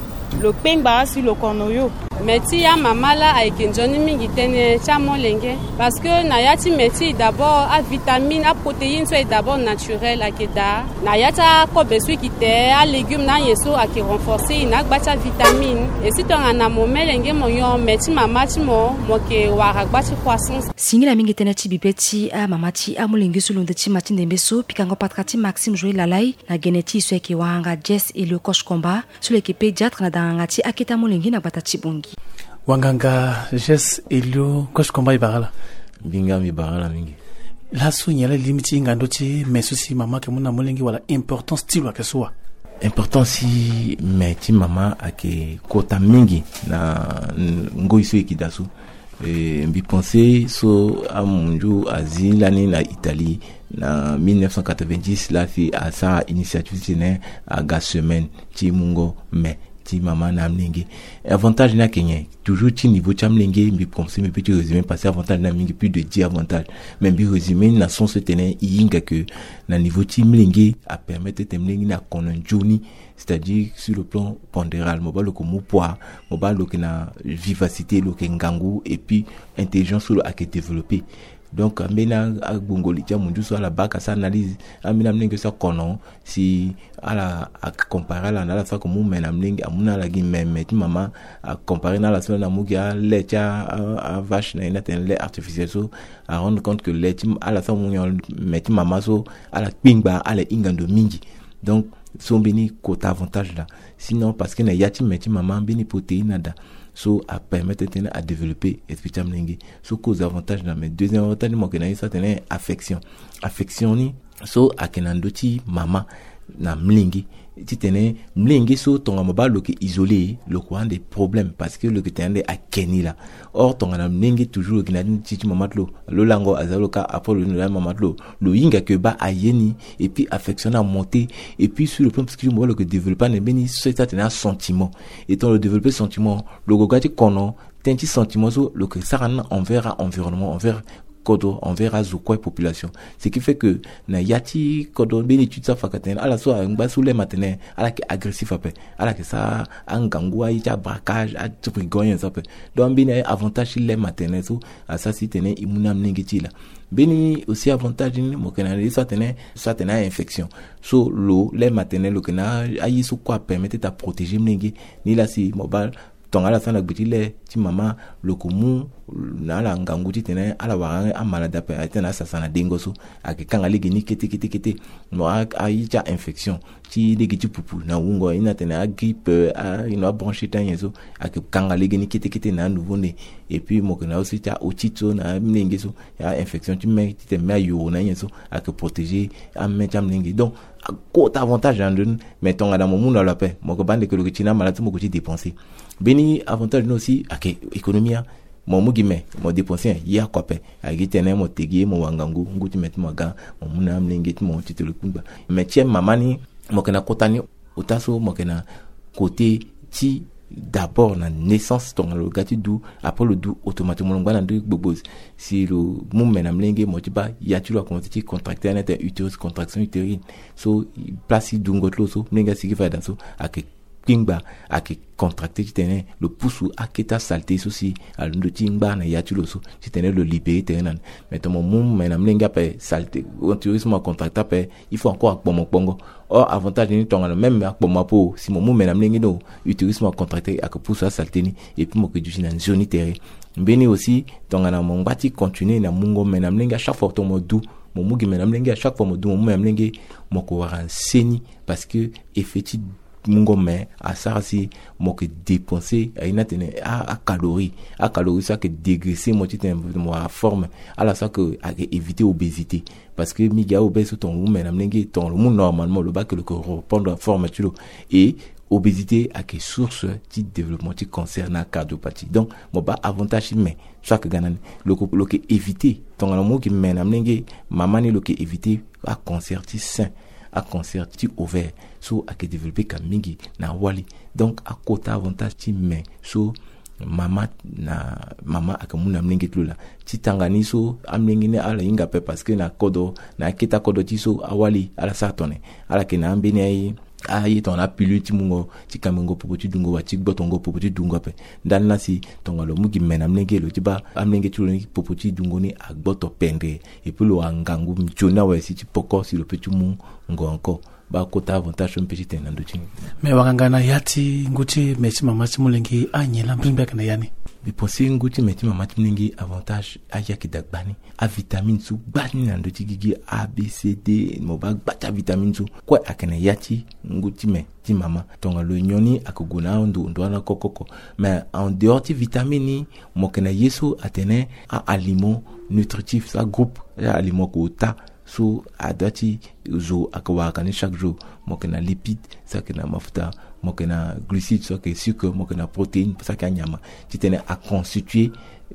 le pengba si le konoyo meti ya mama la aikenjoni mingi tene chamo lenge parce que na yati meti d'abord a vitamine a protéines so d'abord naturel akeda na yata ko besoin kite a légumes na yeso a qui renforcer na gbacha vitamine et si ton ana momelenge moyo meti mama ti mo mo ke wara gbacha croissance singila mingi tene ti bipeti a mama ti a molengi sulonde ti mati ndembeso pikango patrati Maxime Joël Lalai na geneti so ke wanga Jess et le coach combat sur l'équipe pédiatre na danga ti aketa molengi na batati bongi wanganga Jess Elio coach combat ibagala binga mi bagala mingi la sunyala limiti ngando ti meso si mama ke mona molengi wala importance ti wa keswa importance si meti mama ake kota mingi na ngoi so ekidasu e mbi penser so amunju azilani na Italie na mille neuf cent quatre-vingt-dix la fi a sa initiative tene a ga semaine ti mungo mais ti mama na mlingi avantage na kenye toujours ti niveau ti mlingi mbi penser mais petit résumé passer avantage na mlingi plus de dix avantages mais mbi résumé na son se tene yinga que na niveau ti mlingi a permettre te mlingi na konon joni c'est-à-dire sur le plan pondéral mobile ko mu poids mobile ko na vivacité lo ke ngangu et puis intelligence lo a ke développer donc amena agbongoli tia mundu so la bac sa analyse amena mninge so kono si ala a comparer la na la fa ko mu mena mninge amuna la gi meme ti mama a comparer na la so na mu ga le tia a vache na ina ten lait artificiel so a rendre compte que le ti ala fa mu meti mama so ala pingba ala ingando mingi donc son bini côté avantage là sinon parce que na yati meti mama bini protéine da so a permettre tene à développer esprit mlingi so cause avantage là mais deuxième avantage mo que na ça tene affection affection ni so akenando ti mama na mlingi ti tene mlingi so tonga mobile lo ke isolé le courant des problèmes parce que le que tene a keni là or tonga na mlingi toujours ki na ti ti mama lo lo lango azalo ka après le la mama lo lo yinga que ba ayeni et puis affection a monter et puis sur le plan psychologique mobile que développer ne beni so ça tene un sentiment et ton le développer sentiment le gogati kono tenti sentiment so le que ça rend envers environnement envers kodo envers azukwa population ce qui fait que na yati kodo beni étude ça fakaten ala so ngba sous les matins ala ki agressif après ala que ça angangua ita braquage a tuprigoyen ça peut donc beni avantage les matins so ça si tene imuna mningiti là beni aussi avantage ni mo kenani ça tene ça tene infection so l'eau les matins le kena ayi so quoi permettre ta protéger mningi ni la si mobile ton ala sana gbitile ti mama lokumu na la ngangu ti tene ala wa a malade pe atena sa sana dengo so ake kanga ligi ni kete kete kete no a ayicha infection ti ligi ti pupu na wungo ina tene a grippe a ino bronchite yeso ake kanga ligi ni kete kete na nouveau né et puis mo kana aussi ta otito na mlingi so ya infection ti me ti te me yo na yeso ake protéger a me tam mlingi donc côté avantage en donne mais ton ada mo mu na la pe mo ko bande que le tina malade mo ko ti dépenser beni avantage no aussi ake économie mo mugime mo dépenser ya quoi pe agi tene mo tegie mo wangangu nguti met mo ga mo muna mlingi ti mo ti te le kumba mais tiem mamani mo kana kotani utaso mo kana côté ti d'abord la naissance ton le gati dou après le dou automatiquement ngana ndu gbogboz si le mum menam lenge motiba ya tu la quantité contracter en utérus contraction utérine so place dungotlo so menga siki fa danso ak kingba ak contracter tu tene le pousse aketa saleté souci al ndo tingba na ya tu lo so tu tene le libérer tenan mais ton mum menam lenge pa saleté utérus mo contracter pa il faut encore akpomo pongo. Or avantage ni tonga même ak pomapo si mon mum menam lenge no utérus mo contracter ak pousse saleté ni et puis mo que du na zone terre mbeni aussi tonga na mon bati continuer na mungo menam lenge chaque fois ton modou mon mugi menam lenge à chaque fois modou mon menam lenge mo ko waran seni parce que effectivement mungo mais à ça si mo que dépenser ina tene a calories a calories ça que dégraisser mo tite mo a forme à la ça que éviter obésité parce que miga obèse ton women amnenge ton le monde normalement le bas que le corps reprendre forme tu et obésité a que source de développement qui concerne la cardiopathie donc mo ba avantage mais ça que ganan le le que éviter ton le mot qui mène amnenge maman ni le que éviter à concerti sain à cancer ti ovaire so a que développer kamingi na wali donc à côté avantage ti mais so mama na mama akamuna mlingi tlula ti tangani so amlingi ne ala inga pe parce que na kodo na kita kodo ti so awali ala sartone ala ke na ambeni ai ayi ton apulu ti mungo ti kamengo popo ti dungo wa ti gbotongo popo ti dungo pe dan na si tonga lo mugi mena mnenge lo ti ba amnenge ti lo ni popo ti dungo ni agboto pendre et puis lo angangu mjona wa si ti poko si lo pe ti mu ngo anko ba kota avantage un petit en ando ti me wangana yati nguti meti mama ti mulengi anyela mbimbe kana yani bi penser nguti meti mama ti mulengi avantage aya ki dagbani a vitamine su gbani ando ti gigi A B C D mo ba gbata vitamine su kwa akana yati nguti me ti mama tonga lo nyoni akogona ndo ndo na kokoko mais en dehors ti vitamine ni mo kana yeso atene a aliment nutritif ça groupe aliment ko ta so adati zo akawaka ni chaque jour mokena lipide ça que na mafuta mokena glucides ça que sucre mokena protéines ça que nyama titene a constituer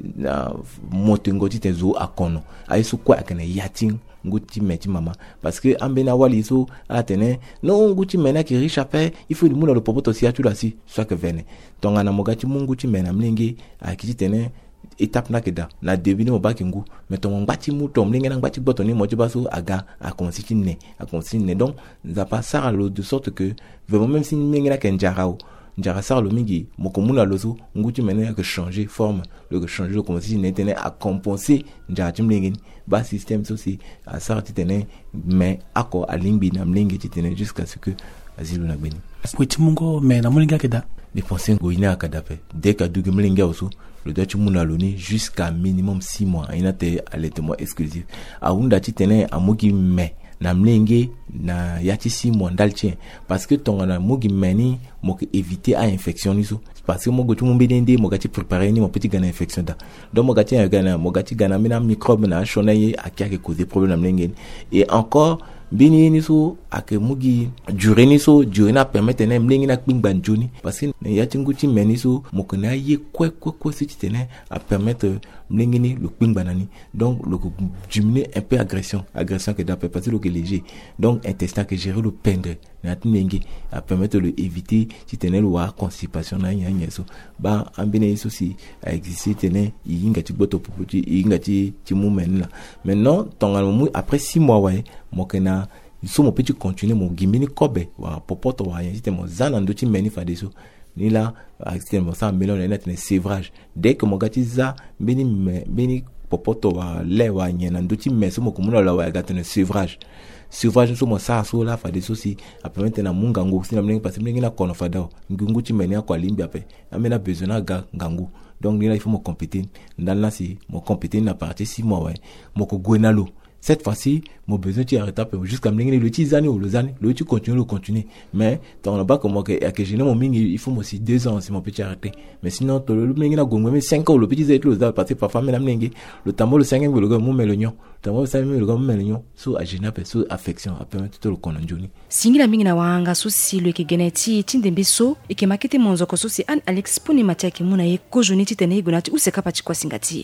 na motengo tite zo akono aiso kwa akena yatin nguti meti mama parce que ambena wali so atene no nguti mena ki riche après il faut du monde le popoto si atu la si ça que vene tonga na mogati munguti mena mlingi akiti tene étape na keda na devine mo bakingu mais ton ngati mu tom linga ngati botoni mo baso aga a consistine a consistine donc ça pas ça de sorte que vraiment même si linga na kenjarao njara ça le mingi mo komuna lozo nguti mena que changer forme le changer le consistine tene à compenser njara timlingi ba système ceci à ça tene mais ako alimbi na mlingi tene jusqu'à ce que azilu na beni witi mungo mais na mulinga keda les pensées goina kadape dès que du mlinga oso le doit tu munaloni jusqu'à minimum six mois ina te allaitement exclusif a unda ti tene amugi me na mlenge na yati six mois daltien parce que ton na mugi meni mo que éviter à infection niso parce que mo go tu mo bedende mo gati préparer ni mo petit gana infection da donc mo gati gana mo gati gana mina microbe na shonaye akia ke causer problème na mlenge et encore bini ni so ake mugi durée ni so durée na permettre na mlingi na kpingba njoni parce que ya tinguti meni so mokona ye kwe kwe kwe si tene à permettre mlingi ni le kpingba nani donc le diminuer un peu agression agression que d'après parce que le léger donc intestin que gérer le pendre na tinengi à permettre le éviter si tene le wa constipation na nya nya so ba ambine so si a exister tene yinga ti boto popoti yinga ti ti mumen là maintenant tonga après six mois ouais mokena il faut mon petit continuer mon gimini kobe wa popoto wa yite mon zana ndoti meni fa deso ni la actuellement ça melon net ne sévrage dès que mon gatiza beni beni popoto wa le wa nyena ndoti meso mo komuna la wa gatene sévrage sévrage so mo sa so la fa deso si après maintenant munga ngo sina mlengi parce mlengi na kono fa daw nguti meni akwa limbi ape amena besoin na ga ngangu donc là il faut me compéter dans là si mon compéter na partie six mois ouais mon ko gwenalo. Cette fois-ci, mon besoin tu arrêtes jusqu'à me le petit années ou les années, le tu continues, le continuer. Mais dans le bas comme moi que que j'ai mon ming, il faut aussi deux ans si mon petit arrêter. Mais sinon le ming na gongo mais cinq ans le petit zait le parce que parfois même ming le tambo le cinq ans le gars mon melonio, le tambo le cinq ans le gars mon melonio, so agena pe so affection a permettre tout le kononjoni. Singila mingi na wanga so si le ke geneti tindembe so e ke makete monzo ko so si an Alex poni matia ke muna ye ko joni titene gonati u se kapati kwa singati.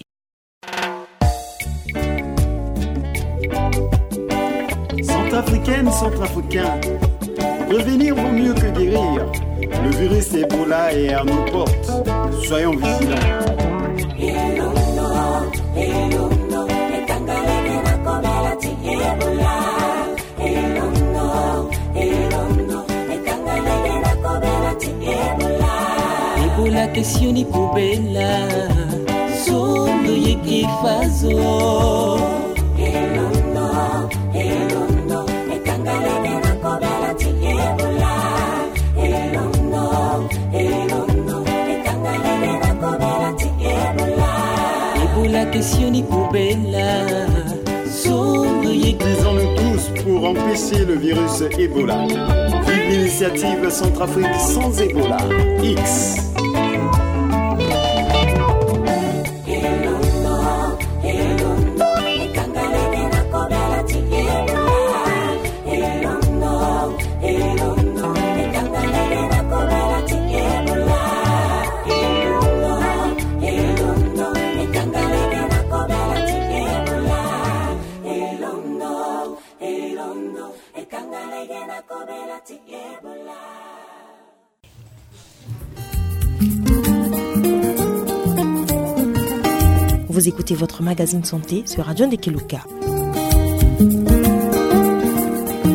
Centrafricaine, centrafricain, prévenir vaut mieux que guérir. Le virus Ebola est à nos portes. Soyons vigilants. Ebola kesioni kubela, sondo yeki fazo. Disons-nous tous pour empêcher le virus Ebola. Vive l'initiative Centrafrique sans Ebola. X. Vous écoutez votre magazine santé sur Radio Ndekeluka.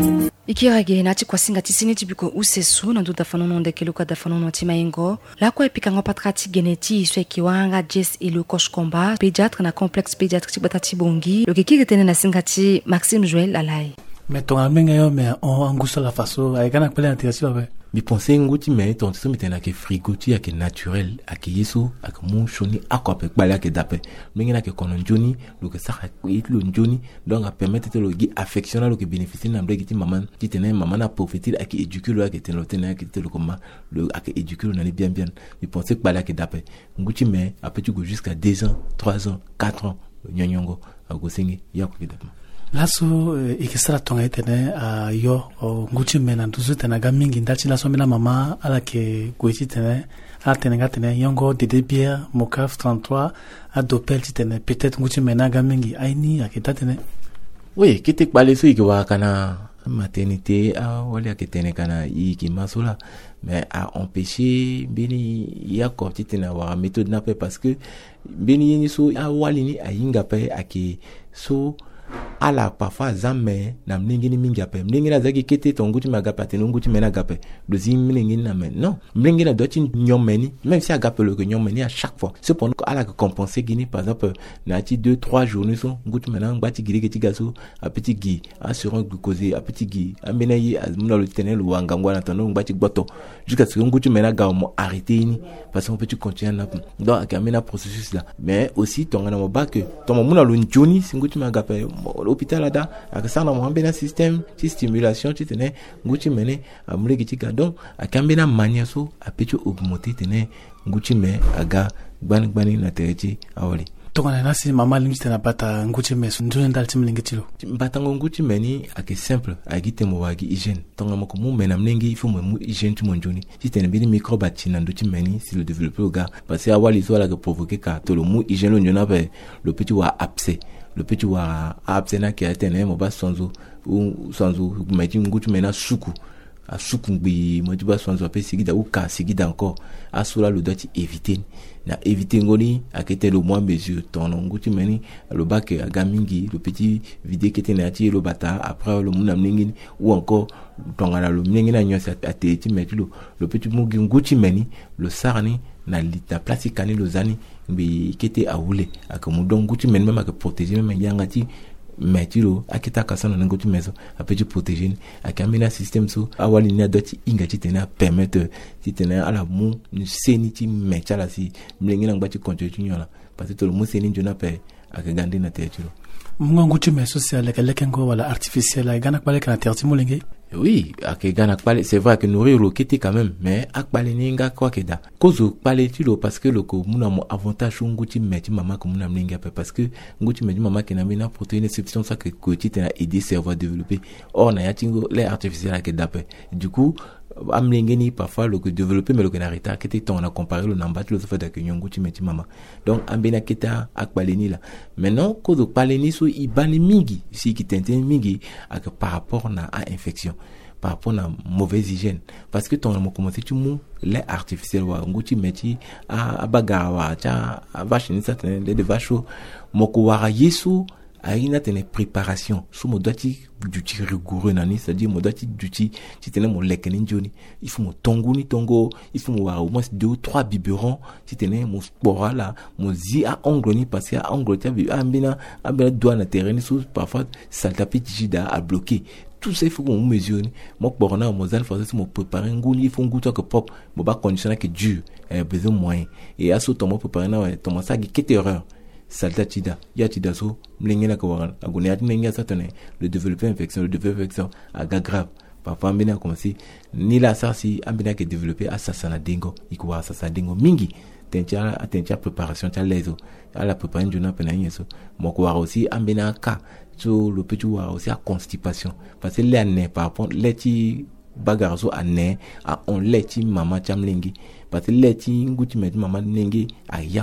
ikirage nati kwasinga tisini tibiko usesu na nduda fanono ndekeluka da fanono timaingo la kwa epika patrati geneti iswe kiwanga Jess Ilu Koshkomba pédiatre na complexe pédiatrique batati bongi le kiki tene na singati Maxime Joël Alay mais ton amenga yo mais on angusa la façon avec un appel intéressant avec mi pensé ngouti mais ton so mitena ke frigoti ake naturel ake yeso ake mon choni akwa pe bala ake dape mingina ke kono njoni lo ke saka it lo njoni donc a permettre te lo gi affectionnel lo ke bénéficier na mbegi ti maman ti tene maman na profiter ake éduquer lo ake tene lo tene ake te lo koma le ake éduquer lo na ni bien bien mi pensé que bala ake dape ngouti mais après tu go jusqu'à deux ans trois ans quatre ans nyonyongo ago singi yako kidape laso ikisara tonga itene a yo nguchi mena nduzu tena ga mingi ndachi laso mena mama ala ke goiti tene ala tene ga tene yongo dede bia mokaf trente-trois a dopel tene peut-être nguchi mena ga mingi aini akita tene oui kite kbale so ikiwa kana maternité a wali akitene kana iki masula mais a empêcher beni yako titena wa méthode na pe parce que beni yini so a wali ni ayinga pe ake so ala parfois zamme na mlingi ni mingi ape mlingi na zaki kete tonguti magape ate nunguti mena gape dozi mlingi na men non mlingi na doti nyomeni même si agape le nyomeni à chaque fois cependant ala que compenser gini par exemple na ti deux trois journées so nguti mena ngati giri ke tigaso a petit gi assurant glucose a petit gi a menayi azmuna le tenel ou angangwa na tono ngati gboto jusqu'à ce que nguti mena ga mo arrêter ni parce qu'on peut continuer na donc akamena processus là mais aussi tonga na mo ba que ton mona lo njoni singuti magape l'hôpital là akasa na mo bena système ci stimulation ci tene nguti mene amulegi ci ga donc akambena mania so apecho augmenter tene nguti me aga gban gbani na techi awali tokana nasi mama limite na bata nguti me so njo ndal timlingi tilo bata nguti meni ake simple agite mo wagi hygiène tonga moko mu mena mlengi il faut mu hygiène tu monjoni ci tene bini microbe atina nduti meni si le développer au gars parce que awali so la que provoquer ka to le mu hygiène lo njona be le petit wa abcès le petit wa absena qui a été né mo ba sonzo ou sonzo metti ngutu mena suku a suku ngbi mo ti ba sonzo pe sigida ou ka sigida encore a sola le doit éviter na éviter ngoni a kete le moins mesure ton ngutu meni le bac a gamingi le petit vidé qui était nati le bata après le muna mningi ou encore tongana le mningi na nyosa ateti metti le le petit mugi ngutu meni le sarni na lita plastique ani lozani mbi kete awule akamudon nguti men même que protéger même yangati metilo akita kasana nguti meso apeji protéger akamina système so awali ni adoti ingati tena permettre titena ala mu seni ti metala si mlengi na ngati contrôle nyola parce que le mu seni njona pe akagandi na tetilo mungu nguti meso c'est avec lekengo wala artificiel agana kwa lekana terti mulenge. Oui, c'est vrai que nourrir le kiti quand même, mais akbale ninga quoi que da. Kozo pale tilo parce que le ko muna mo avantage nguti meti mama ko muna mninga parce que nguti meti mama qui na mina protéine substance ça que koti tena aider cerveau à développer. Or na yatingo les artificiels que da. Du coup amlingeni parfois le que développer mais le que n'arrêter que t'es on a comparé le namba le fait que nguti meti mama. Donc ambena kita akbale ni là. Maintenant kozo pale ni so ibani mingi si qui t'entend mingi ak par rapport na à infection. Par rapport à mauvaise hygiène parce que ton mo commencé tu mou lait artificiel wa nguti meti a bagawa cha vache ni certaine de vache moko wara yesu aina tene préparation sous modati du tir rigoureux nani c'est-à-dire modati du tir si tene mo lekeni njoni il faut mo tongo ni tongo il faut mo wara au moins deux ou trois biberons si tene mo spora là mo zi a ongle ni parce que a ongle ta bi ambina ambina doit na terrain sous parfois saltapi jida a bloquer tout ça il faut qu'on mesure moi pour on a mon zèle faut me préparer un goût il faut un goût que propre mon bas conditionné que dur et besoin moyen et à ce temps moi préparer na ton ça qui est erreur salta tida ya tida so mlingena ko waral agone at nenga satane le développer infection le développer infection aga grave parfois mbina commencer ni la ça si ambina que développer asasana dingo iko asasana dingo mingi tentia tentia préparation ta lezo à la préparation du na penanye so moko wara aussi ambina ka so le petit wara aussi à constipation parce que les né par rapport les ti bagarzo a né a on les ti mama chamlingi parce que les ti nguti met mama nengi a yapu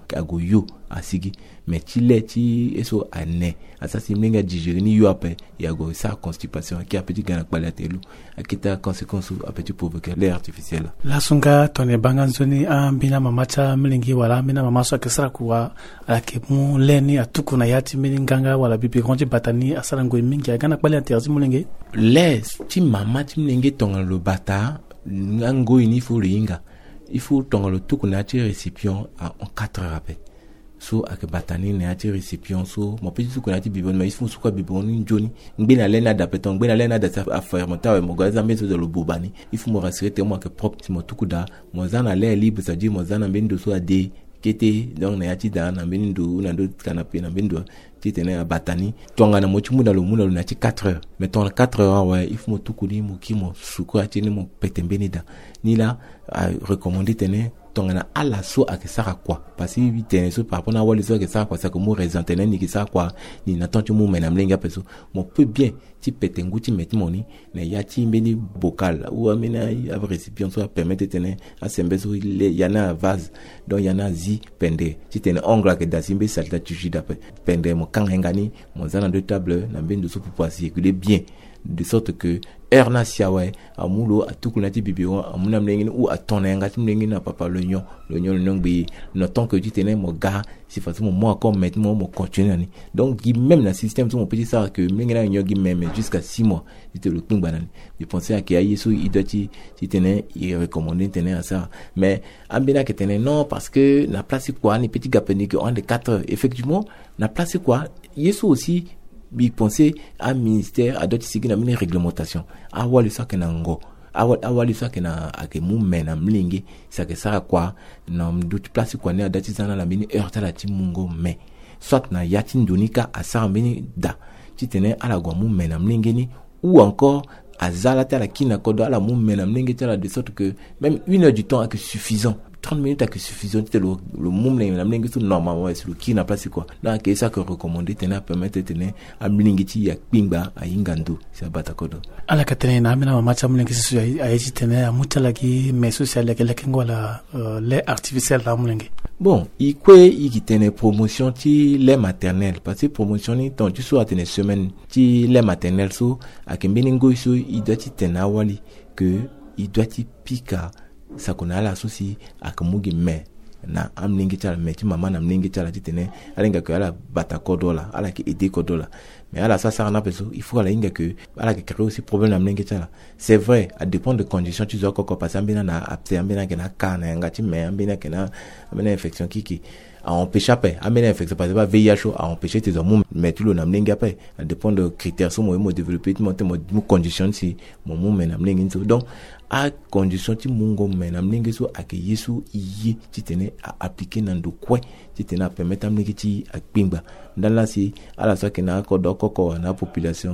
ago yo asigi mais ti le ti eso ane asa si mlinga digérer ni yo après ya go sa constipation qui a petit gana palatelu akita conséquence a petit provoquer l'air artificiel la sunga tone banganzoni ambina mamacha mlingi wala mina mama so kesra kuwa alake mu leni atukuna yati milinganga wala bibi gonje batani asala ngo mingi gana palatelu mlingi les ti mama ti mlingi tonga lo bata ngango ini faut ringa il faut tonga lo tukuna ti récipient en quatre heures après so ak batani ne ati récipient so mo petit su ko ati bibon mais il faut su ko bibon ni joni ngbena lena da peton ngbena lena da a fermenter mo gaza meso de lo bobani il faut mo rassurer te mo que propre mo tukuda mo zana l'air libre ça dit mo zana bendo so ade kete donc ne ati da na bendo na do canapé na bendo ti tene batani tonga na mo ti muna lo muna lo na ti quatre heures mais ton quatre heures ouais il faut mo tukudi mo ki mo su ko ati ni mo petembeni da ni la recommander tene tongana ala so akesaka quoi parce que vite so par rapport à wali so akesaka quoi ça que mo resentene ni kisa quoi ni natantu mo mena mlenga peso mo peut bien ti petengu ti meti moni na ya ti mbeni bocal ou amena avec récipient so permettre tene a sembeso il y en a vase donc il y en a zi pende ti tene ongle que da simbe salta tu jida pende mo kangengani mo zana de table na bendo so pour circuler bien de sorte que erna siawe amulo atukunati bibio amuna mlengini ou atona ngati mlengini na papa l'oignon l'oignon l'oignon bi notant que tu tenais mon gars c'est facilement moi comme maintenant mon continuer donc même dans système mon petit ça que mlengina nyogi même jusqu'à six mois c'était le tung banane je pensais à qu'il y a yeso idoti tu tenais il recommandait tenir à ça mais ambina que tenait non parce que la place quoi ni petit gapeni que on de quatre effectivement la place quoi yeso aussi bi penser à ministère à d'autres signes na réglementation a wali sa kenango a wali sa kena ake mumena mlingi sa ke sara kwa na d'autres place kwa ne dati sana la mini heurta la timungo mais soit na yatin donika a sa mini da titene ala gwa mumena mlingi ni ou encore azala ta la kina kodo ala mumena mlingi tala de sorte que même une heure du temps est suffisant trente minutes est suffisant le le mumle la mlingi tout normalement est le qui n'a pas c'est quoi donc c'est ça que recommander tenir permettre tenir a mlingi ti ya pingba a ingando c'est batakodo ala katene na mina mama cha mlingi su ayi tenir mutala ki mais social ke lekengo la lait artificiel la mlingi bon ikwe ikitene promotion ti lait maternel parce que promotion ni tant tu sois tenir semaine ti lait maternel so akembeni ngo so il doit ti tenir wali que il doit ti pika ça qu'on a la souci à kamugi me na amningi chala me ti mama na mningi chala ti tene alinga que ala bata kodola ala ki aider kodola mais ala ça ça na peso il faut ala inga que ala ki créer aussi problème na mningi chala c'est vrai à dépend de conditions tu dois encore passer ambina na apte ambina ke na kana ngati me ambina ke na ambina infection kiki à empêcher après amener infection parce que V I H à empêcher tes hommes mais tu le n'amènes après ça dépend de critères sur moi développer monter mon condition si mon mot mais n'amène donc à condition ti mungo mais n'amène so à que yesu y ti tene à appliquer dans de quoi ti tene à permettre amener ti à pimba dans la si à la soit que na ko do ko na population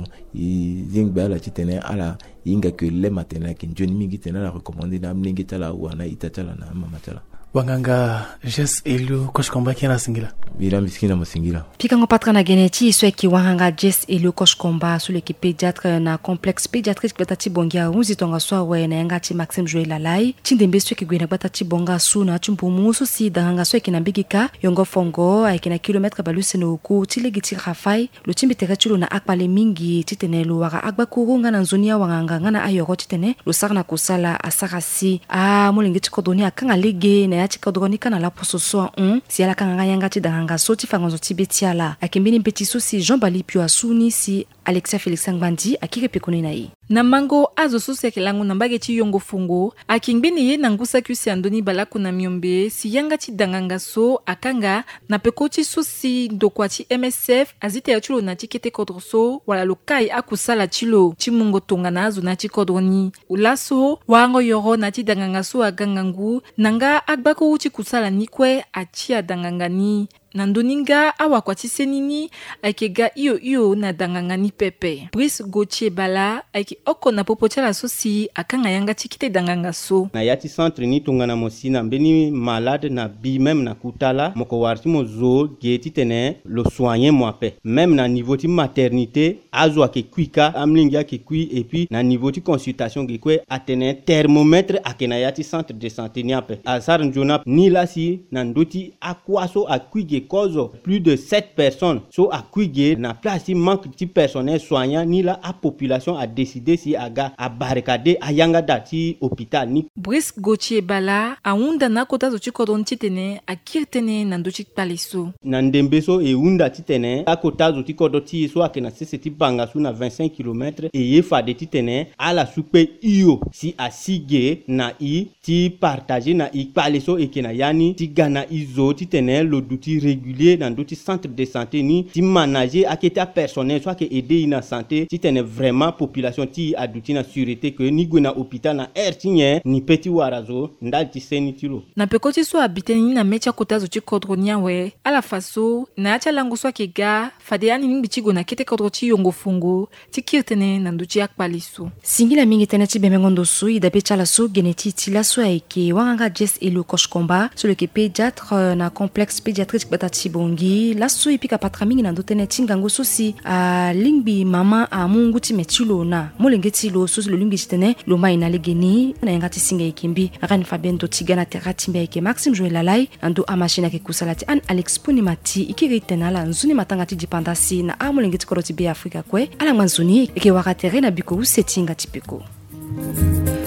y zingba la ti tene à la inga que les maternels qui jeune mingi tene la recommander n'amène ta la ou na itatala na mama tala wanganga Jess Elio coach combat kina singila bila miskina musingila pika ngo patra na geneti so ki wanganga Jess Elio coach combat sur l'équipe pédiatre na complexe pédiatrique batati bongia unzi tonga so we na ngati Maxime Joël Lalai tindembe so ki gwena batati bonga suna chimbumu so si danga so ki na bigika yongo fongo ay kina kilomètre baluse no ku tilegiti rafai lo timbe teratulo na akpale mingi titenelo waka akbakuru ngana nzonia wanganga ngana ayoro titene lo sarna kusala asarasi a molengeti kodoni akanga lege na ati kodronika na la pososo on si ala kanga yanga ti danga soti fangonzo tibetiala akimbini petit souci Jean Bali pio asuni si Alexia Félix Ngbandi akire pekoni na yi na mango azo susi akilangu na mbageti yongo fungo akingbini ye nangusa kusi andoni balaku na miombe si yanga ti danganga so akanga na pekoti susi dokwati M S F azite ya chulo na tikete kodroso wala lokai akusala chilo chimungo tonga na azo na tikodroni ulaso wango yoro na ti danganga so agangangu nanga agbako uchi kusala nikwe achia dangangani nandoninga awa kwatise nini akega iyo iyo na dangangani pepe. Brice Gauthier Bala aki oko na popotia la sosi akanga yanga tikite danganga so. Na yati centre ni tungana mosi na mbeni malade na bi même na kutala moko warti mozo geti tene lo soigner moape. Même na niveau ti maternité azwa ke kuika amlinga ke kui et puis na niveau ti consultation ke kwe atene thermomètre akena yati centre de santé ni ape. Asar njona ni la si na ndoti akwaso akuige kozo plus de sept personnes so akuige na place manque ti personnel soignant ni la a population a décidé si aga a barricade a yanga dati hôpital ni. Brice Gauthier Bala a unda na kota zo chikodon titene a kirtene na ndochi paliso. Na ndembeso e unda titene a kota zo tikodo ti so akena sese ti banga su na vingt-cinq kilomètres e ye fa de titene a la soupe iyo si a sige na i ti partager na i paliso e kena yani ti gana izo titene lo duti régulier dans d'autres centres de santé ni ti manager aketa personnel soit que aider na santé titene vraiment population ti aduti na sûreté que ni gona hôpital na ertinye ni petit warazo ndal ti seni tilo na pekoti so habiteni na mecha kota zo ti kodronia we ala faso na acha lango so ke ga fade yani mingi ti gona kete kodro ti yongo fungo ti kirtene na nduti akpaliso singila mingi tene ti bemengondo so ida pe chala so geneti ti la so eke wanga Jess et le coach combat sur le pédiatre na complexe pédiatrique batati bongi la so ipika patra mingi na ndotene ti ngango so si a lingbi mama a mungu ti metilo na molenge ti lo so lo lingbi tene lo mai na legeni na ngati singa ikimbi ran Fabien do tigana terati mbe ke Maxime Joël Lalai ando a machine ke kusalati an Alex Ponimati ikiri tenala nzuni matanga ti dipandasi na a molenge ti koroti be Afrika kwe ala manzuni ke wakatere na biko usetinga tipiko.